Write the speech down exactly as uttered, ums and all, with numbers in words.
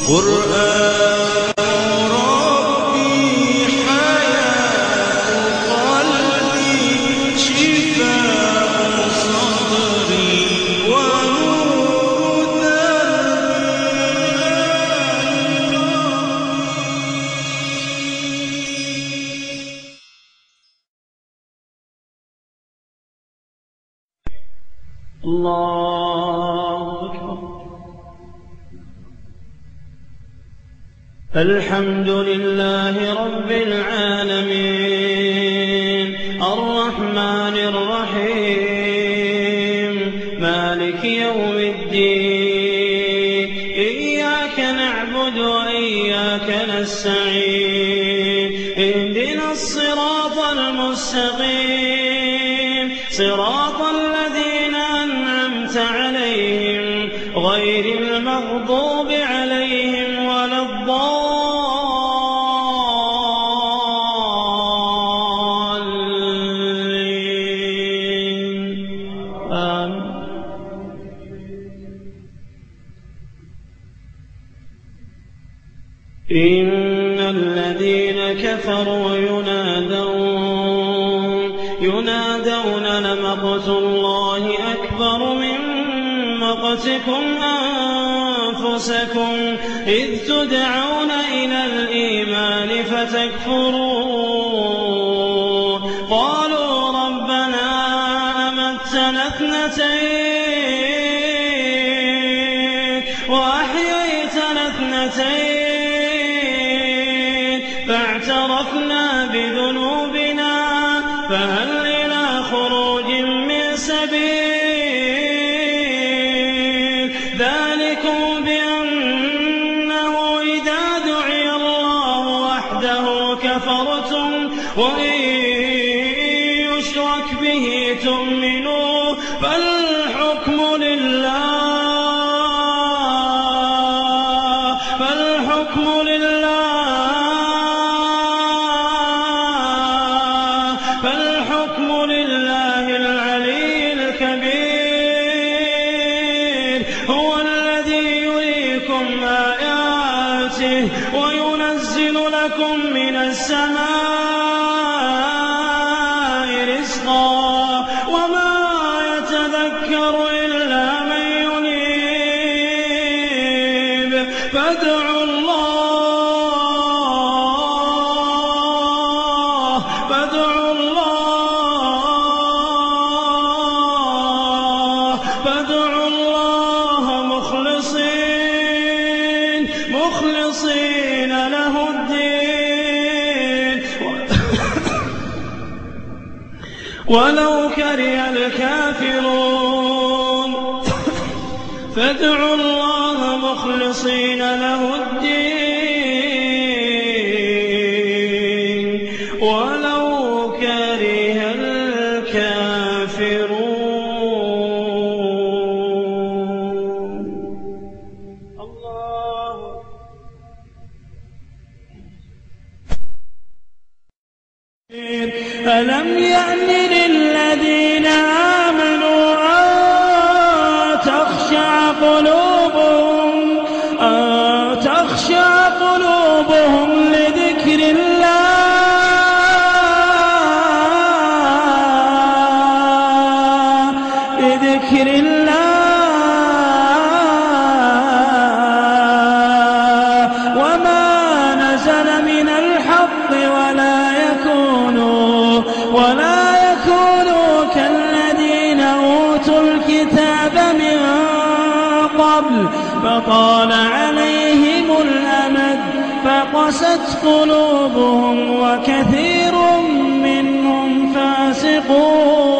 قرآن ربي حياة قلبي شفاء صدري ونور دربي. الله أكبر. الحمد لله رب العالمين الرحمن الرحيم مالك يوم الدين إياك نعبد وإياك نستعين اهدنا الصراط المستقيم صراط الذين أنعمت عليهم غير المغضوب عليهم ولا الضالين. آمين. إن الذين كفروا ينادون ينادون لمقت الله أكبر من مقتكم أنفسكم إذ تدعون إلى الإيمان فتكفرون قالوا ربنا أمتنا اثنتين وأحييتنا اثنتين فاعترفنا بذنوبنا فهل إلى خروج من سبيل ذلكم بأنه إذا دعي الله وحده كفرتم وإن يشرك به تؤمنوا فالحكم لله فالحكم لله فالحكم لله العلي الكبير هو الذي يريكم آياته وينزل لكم من السماء رزقا وما يتذكر إلا من ينيب فادعوا الله فادعوا الله فادعوا الله مخلصين مخلصين له الدين ولو كره الكافرون فادعوا الله مخلصين له الدين ولو كره الكافرون. الله ألم يأن للذين آمنوا أن تخشع قلوبهم أن تخشع قلوبهم لذكر الله لذكر الله وما نزل من الحق ولا يكونوا ولا يكونوا كالذين أوتوا الكتاب من قبل فطال عليهم الأمد فقست قلوبهم وكثير منهم فاسقون.